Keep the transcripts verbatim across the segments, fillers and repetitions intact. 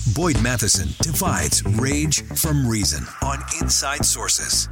Boyd Matheson divides rage from reason on Inside Sources.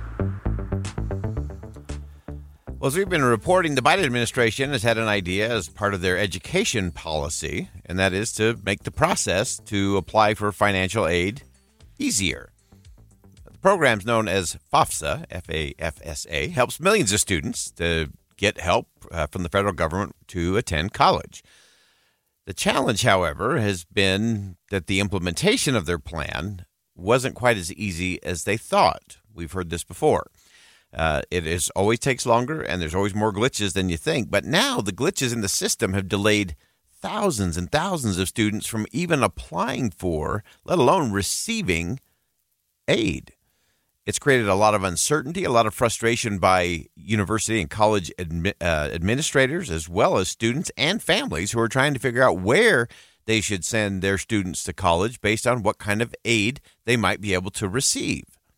Well, as we've been reporting, the Biden administration has had an idea as part of their education policy, and that is to make the process to apply for financial aid easier. The program's known as FAFSA, F A F S A, helps millions of students to get help uh, from the federal government to attend college. The challenge, however, has been that the implementation of their plan wasn't quite as easy as they thought. We've heard this before. Uh, it is always takes longer, and there's always more glitches than you think. But now the glitches in the system have delayed thousands and thousands of students from even applying for, let alone receiving, aid. It's created a lot of uncertainty, a lot of frustration by university and college admi- uh, administrators, as well as students and families who are trying to figure out where they should send their students to college based on what kind of aid they might be able to receive.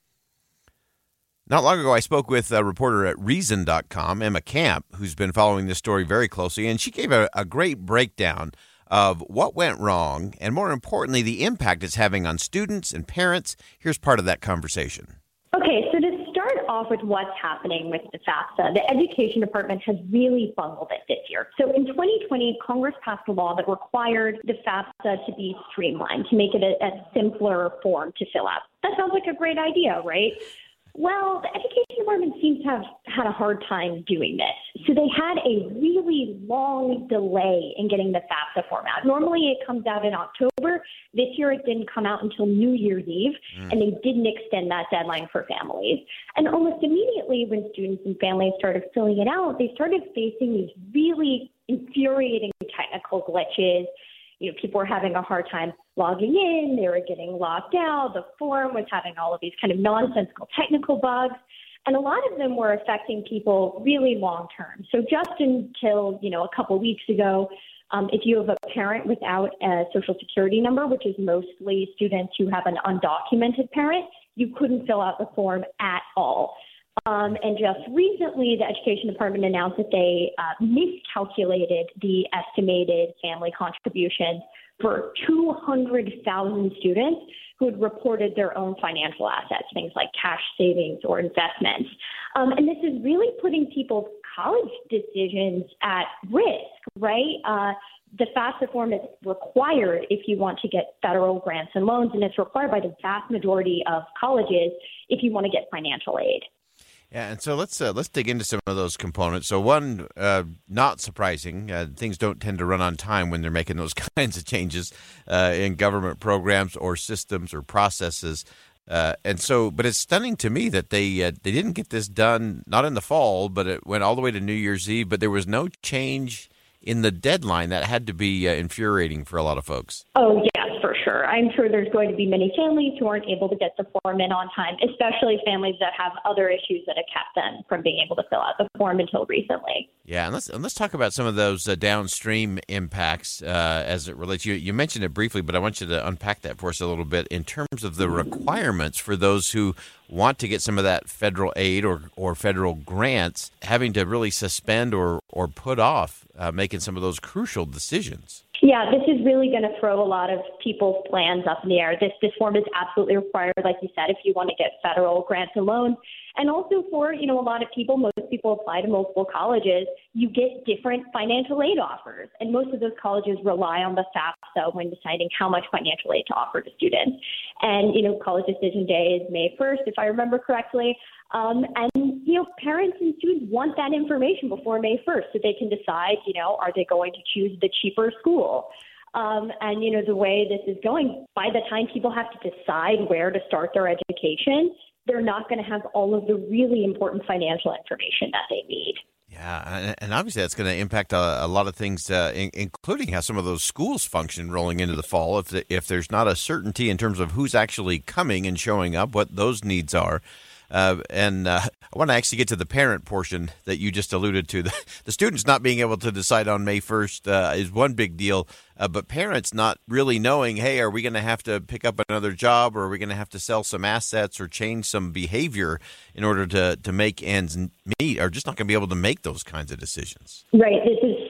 Not long ago, I spoke with a reporter at Reason dot com, Emma Camp, who's been following this story very closely, and she gave a, a great breakdown of what went wrong and, more importantly, the impact it's having on students and parents. Here's part of that conversation. Okay, so to start off with what's happening with the FAFSA, the Education Department has really bungled it this year. So in twenty twenty, Congress passed a law that required the FAFSA to be streamlined, to make it a, a simpler form to fill out. That sounds like a great idea, right? Well, the Education Department seems to have had a hard time doing this. So they had a really long delay in getting the FAFSA form out. Normally it comes out in October. This year it didn't come out until New Year's Eve, mm. and they didn't extend that deadline for families. And almost immediately when students and families started filling it out, they started facing these really infuriating technical glitches. You know, people were having a hard time logging in. They were getting locked out. The form was having all of these kind of nonsensical technical bugs. And a lot of them were affecting people really long term. So just until, you know, a couple weeks ago, um, if you have a parent without a social security number, which is mostly students who have an undocumented parent, you couldn't fill out the form at all. Um, and just recently, the Education Department announced that they uh, miscalculated the estimated family contributions for two hundred thousand students who had reported their own financial assets, things like cash savings or investments. Um, and this is really putting people's college decisions at risk, right? Uh, the FAFSA form is required if you want to get federal grants and loans, and it's required by the vast majority of colleges if you want to get financial aid. Yeah, and so let's uh, let's dig into some of those components. So one, uh, not surprising, uh, things don't tend to run on time when they're making those kinds of changes uh, in government programs or systems or processes. Uh, and so, but it's stunning to me that they uh, they didn't get this done, not in the fall, but it went all the way to New Year's Eve, but there was no change in the deadline. That had to be uh, infuriating for a lot of folks. Oh, yes, for sure. I'm sure there's going to be many families who aren't able to get the form in on time, especially families that have other issues that have kept them from being able to fill out the form until recently. Yeah, and let's, and let's talk about some of those uh, downstream impacts uh, as it relates. You, you mentioned it briefly, but I want you to unpack that for us a little bit in terms of the requirements for those who want to get some of that federal aid or, or federal grants, having to really suspend or, or put off uh, making some of those crucial decisions. Yeah, this is really going to throw a lot of people's plans up in the air. This this form is absolutely required, like you said, if you want to get federal grants and loans. And also for, you know, a lot of people, most people apply to multiple colleges, you get different financial aid offers. And most of those colleges rely on the FAFSA when deciding how much financial aid to offer to students. And, you know, college decision day is May first, if I remember correctly. Um, and, you know, parents and students want that information before May first so they can decide, you know, are they going to choose the cheaper school? Um, and, you know, the way this is going, by the time people have to decide where to start their education, they're not going to have all of the really important financial information that they need. Yeah, and obviously that's going to impact a, a lot of things, uh, in, including how some of those schools function rolling into the fall. If the, if there's not a certainty in terms of who's actually coming and showing up, what those needs are. Uh, and uh, I want to actually get to the parent portion that you just alluded to. The, the students not being able to decide on May first uh, is one big deal, uh, but parents not really knowing, hey, are we going to have to pick up another job, or are we going to have to sell some assets or change some behavior in order to, to make ends meet, are just not going to be able to make those kinds of decisions. Right. This is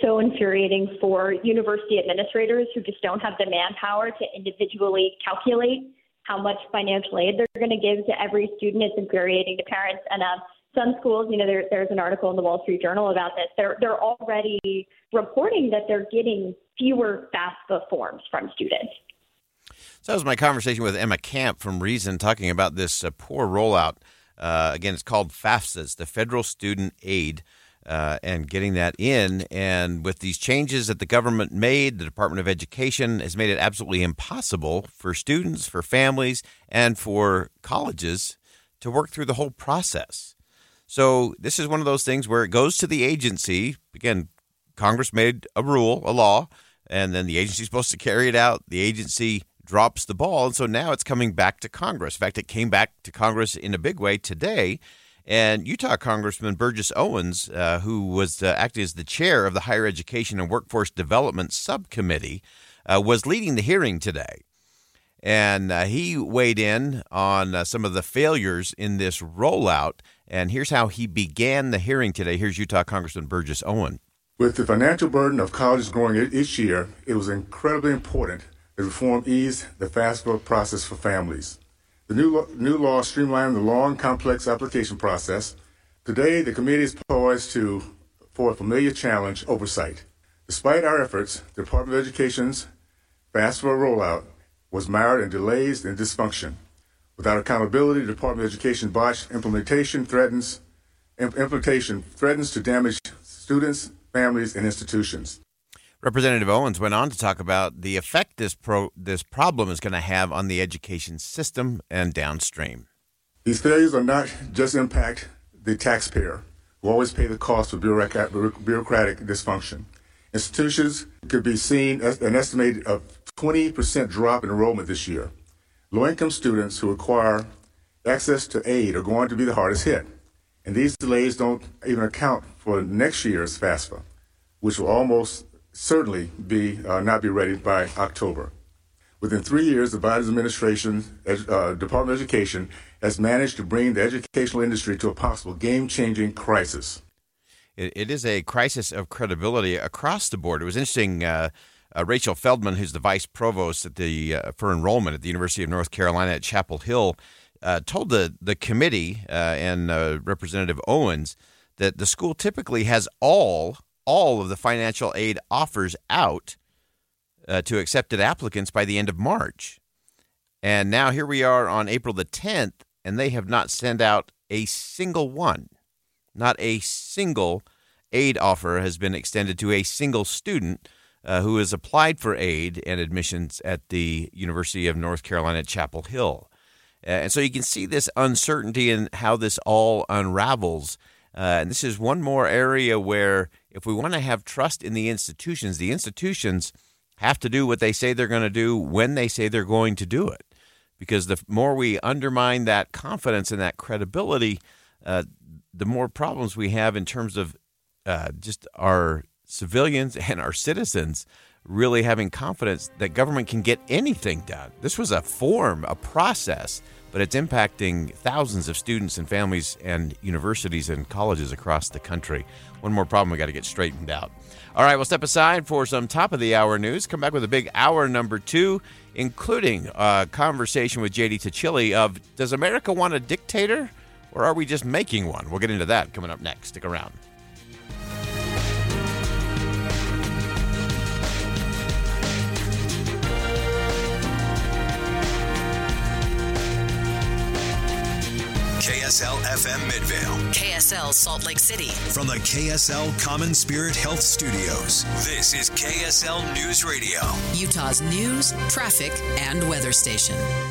so infuriating for university administrators who just don't have the manpower to individually calculate how much financial aid they're going to give to every student. It's infuriating to parents. And uh, some schools, you know, there, there's an article in the Wall Street Journal about this. They're, they're already reporting that they're getting fewer FAFSA forms from students. So that was my conversation with Emma Camp from Reason, talking about this uh, poor rollout. Uh, again, it's called FAFSA, it's the Federal Student Aid, uh, and getting that in. And with these changes that the government made, the Department of Education has made it absolutely impossible for students, for families, and for colleges to work through the whole process. So this is one of those things where it goes to the agency. Again, Congress made a rule, a law, and then the agency is supposed to carry it out. The agency drops the ball, and so now it's coming back to Congress. In fact, it came back to Congress in a big way today, and Utah Congressman Burgess Owens, uh, who was uh, acting as the chair of the Higher Education and Workforce Development Subcommittee, uh, was leading the hearing today. And uh, he weighed in on uh, some of the failures in this rollout, and here's how he began the hearing today. Here's Utah Congressman Burgess Owens. With the financial burden of colleges growing each year, it was incredibly important that reform ease the FAFSA process for families. The new law, new law streamlined the long, complex application process. Today, the committee is poised to for a familiar challenge: oversight. Despite our efforts, the Department of Education's FAFSA rollout was mired in delays and dysfunction. Without accountability, the Department of Education botched implementation threatens implementation threatens to damage students, families, and institutions. Representative Owens went on to talk about the effect this pro, this problem is going to have on the education system and downstream. These failures are not just impact the taxpayer, who always pay the cost of bureaucratic, bureaucratic dysfunction. Institutions could be seen as an estimated of twenty percent drop in enrollment this year. Low-income students who require access to aid are going to be the hardest hit. And these delays don't even account for next year's FAFSA, which will almost certainly be uh, not be ready by October. Within three years, the Biden administration, uh, Department of Education, has managed to bring the educational industry to a possible game-changing crisis. It, it is a crisis of credibility across the board. It was interesting. Uh, uh, Rachel Feldman, who's the vice provost at the uh, for enrollment at the University of North Carolina at Chapel Hill, uh, told the the committee uh, and uh, Representative Owens that the school typically has all. all of the financial aid offers out uh, to accepted applicants by the end of March. And now here we are on April the tenth, and they have not sent out a single one. Not a single aid offer has been extended to a single student uh, who has applied for aid and admissions at the University of North Carolina at Chapel Hill. Uh, and so you can see this uncertainty in how this all unravels. Uh, and this is one more area where if we want to have trust in the institutions, the institutions have to do what they say they're going to do when they say they're going to do it. Because the more we undermine that confidence and that credibility, uh, the more problems we have in terms of uh, just our civilians and our citizens really having confidence that government can get anything done. This was a form, a process, but it's impacting thousands of students and families and universities and colleges across the country. One more problem we got to get straightened out. All right, we'll step aside for some top-of-the-hour news. Come back with a big hour number two, including a conversation with J D Tachili of, does America want a dictator, or are we just making one? We'll get into that coming up next. Stick around. K S L F M Midvale. K S L Salt Lake City. From the K S L Common Spirit Health Studios, this is K S L News Radio. Utah's news, traffic, and weather station.